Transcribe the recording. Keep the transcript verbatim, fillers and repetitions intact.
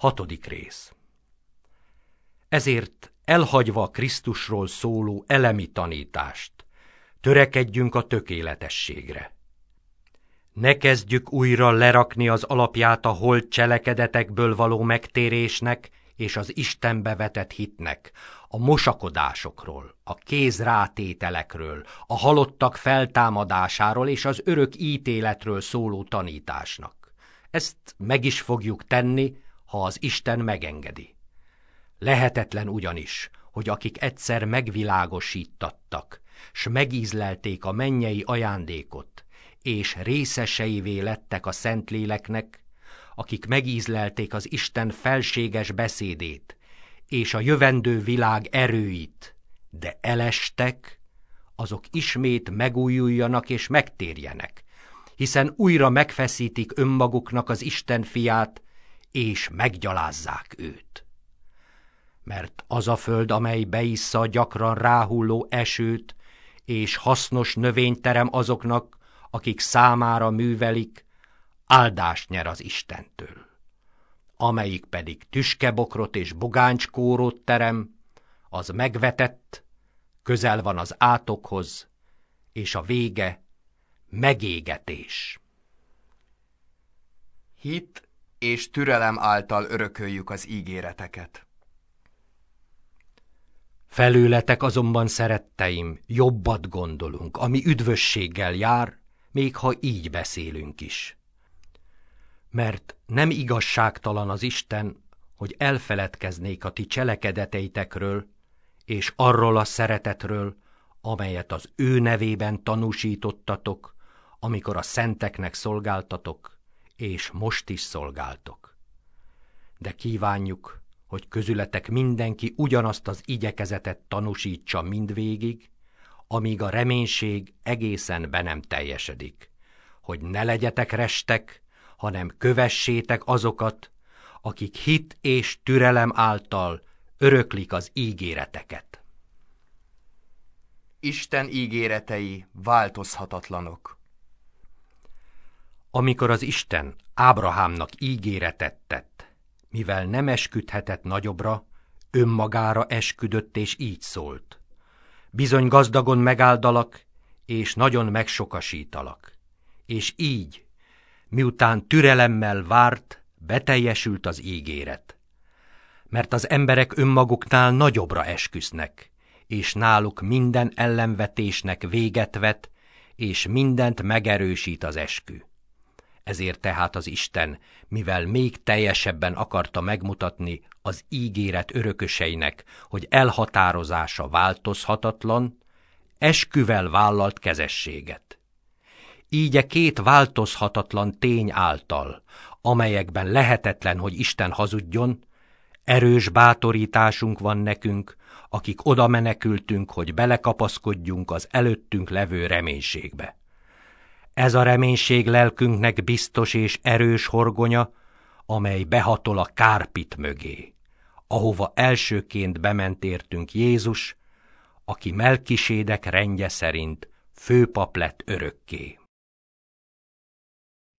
Hatodik rész. Ezért elhagyva Krisztusról szóló elemi tanítást, törekedjünk a tökéletességre. Ne kezdjük újra lerakni az alapját a holt cselekedetekből való megtérésnek és az Istenbe vetett hitnek, a mosakodásokról, a kézrátételekről, a halottak feltámadásáról és az örök ítéletről szóló tanításnak. Ezt meg is fogjuk tenni, ha az Isten megengedi. Lehetetlen ugyanis, hogy akik egyszer megvilágosítattak, s megízlelték a mennyei ajándékot, és részeseivé lettek a Szentléleknek, akik megízlelték az Isten felséges beszédét, és a jövendő világ erőit, de elestek, azok ismét megújuljanak és megtérjenek, hiszen újra megfeszítik önmaguknak az Isten fiát, és meggyalázzák őt. Mert az a föld, amely beissza gyakran ráhulló esőt, és hasznos növényt terem azoknak, akik számára művelik, áldást nyer az Istentől. Amelyik pedig tüskebokrot és bogáncskórót terem, az megvetett, közel van az átokhoz, és a vége megégetés. Hit és türelem által örököljük az ígéreteket. Felőletek azonban, szeretteim, jobbat gondolunk, ami üdvösséggel jár, még ha így beszélünk is. Mert nem igazságtalan az Isten, hogy elfeledkeznék a ti cselekedeteitekről, és arról a szeretetről, amelyet az ő nevében tanúsítottatok, amikor a szenteknek szolgáltatok, és most is szolgáltok. De kívánjuk, hogy közületek mindenki ugyanazt az igyekezetet tanúsítsa mindvégig, amíg a reménység egészen be nem teljesedik, hogy ne legyetek restek, hanem kövessétek azokat, akik hit és türelem által öröklik az ígéreteket. Isten ígéretei változhatatlanok. Amikor az Isten Ábrahámnak ígéretet tett, mivel nem esküdhetett nagyobbra, önmagára esküdött és így szólt: bizony gazdagon megáldalak, és nagyon megsokasítalak. És így, miután türelemmel várt, beteljesült az ígéret. Mert az emberek önmaguknál nagyobbra esküsznek, és náluk minden ellenvetésnek véget vet, és mindent megerősít az eskü. Ezért tehát az Isten, mivel még teljesebben akarta megmutatni az ígéret örököseinek, hogy elhatározása változhatatlan, esküvel vállalt kezességet. Így e két változhatatlan tény által, amelyekben lehetetlen, hogy Isten hazudjon, erős bátorításunk van nekünk, akik oda menekültünk, hogy belekapaszkodjunk az előttünk levő reménységbe. Ez a reménység lelkünknek biztos és erős horgonya, amely behatol a kárpit mögé, ahova elsőként bement értünk Jézus, aki Melkisédek rendje szerint főpap lett örökké.